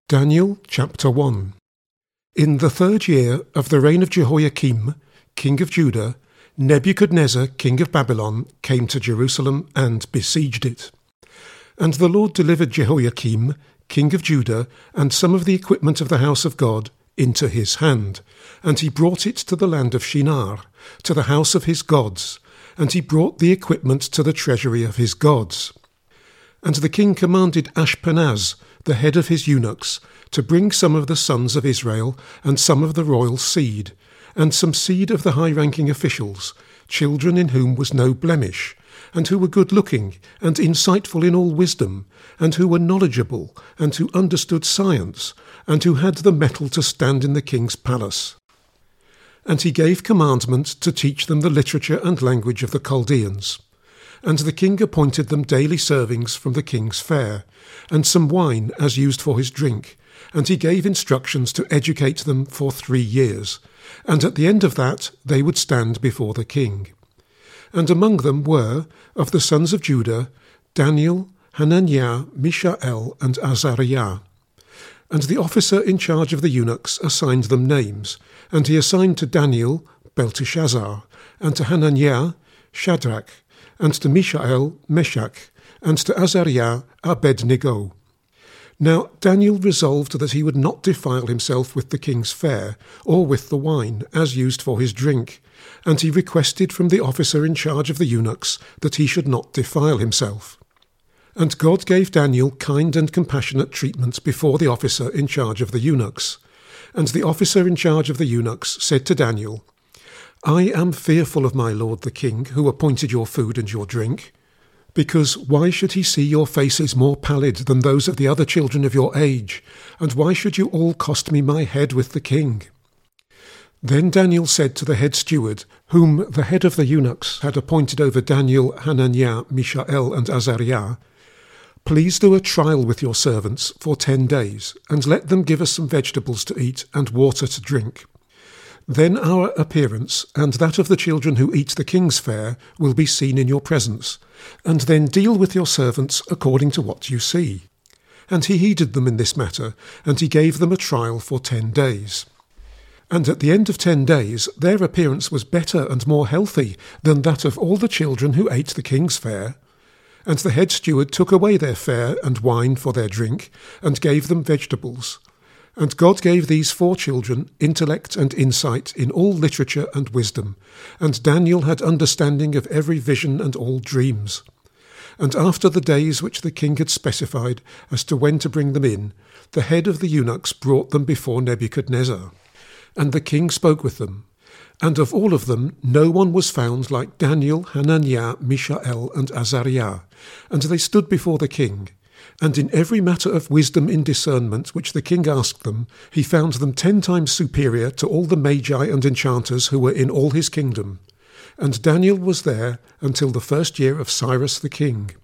Daniel chapter 1. In the 3rd year of the reign of Jehoiakim, king of Judah, Nebuchadnezzar, king of Babylon, came to Jerusalem and besieged it. And the Lord delivered Jehoiakim, king of Judah, and some of the equipment of the house of God into his hand, and he brought it to the land of Shinar, to the house of his gods, and he brought the equipment to the treasury of his gods. And the king commanded Ashpenaz, the head of his eunuchs, to bring some of the sons of Israel, and some of the royal seed, and some seed of the high-ranking officials, children in whom was no blemish, and who were good-looking, and insightful in all wisdom, and who were knowledgeable, and who understood science, and who had the mettle to stand in the king's palace. And he gave commandment to teach them the literature and language of the Chaldeans. And the king appointed them daily servings from the king's fare, and some wine as used for his drink, and he gave instructions to educate them for 3 years, and at the end of that they would stand before the king. And among them were, of the sons of Judah, Daniel, Hananiah, Mishael, and Azariah. And the officer in charge of the eunuchs assigned them names, and he assigned to Daniel Belteshazzar, and to Hananiah Shadrach, and to Mishael Meshach, and to Azariah Abednego. Now Daniel resolved that he would not defile himself with the king's fare, or with the wine, as used for his drink, and he requested from the officer in charge of the eunuchs that he should not defile himself. And God gave Daniel kind and compassionate treatment before the officer in charge of the eunuchs. And the officer in charge of the eunuchs said to Daniel, I am fearful of my lord the king, who appointed your food and your drink. Because why should he see your faces more pallid than those of the other children of your age? And why should you all cost me my head with the king? Then Daniel said to the head steward, whom the head of the eunuchs had appointed over Daniel, Hananiah, Mishael, and Azariah, Please do a trial with your servants for 10 days, and let them give us some vegetables to eat and water to drink. Then our appearance, and that of the children who eat the king's fare, will be seen in your presence, and then deal with your servants according to what you see. And he heeded them in this matter, and he gave them a trial for 10 days. And at the end of 10 days their appearance was better and more healthy than that of all the children who ate the king's fare. And the head steward took away their fare and wine for their drink, and gave them vegetables. And God gave these 4 children intellect and insight in all literature and wisdom, and Daniel had understanding of every vision and all dreams. And after the days which the king had specified as to when to bring them in, the head of the eunuchs brought them before Nebuchadnezzar. And the king spoke with them. And of all of them no one was found like Daniel, Hananiah, Mishael, and Azariah. And they stood before the king. And in every matter of wisdom in discernment which the king asked them, he found them 10 times superior to all the magi and enchanters who were in all his kingdom. And Daniel was there until the 1st year of Cyrus the king.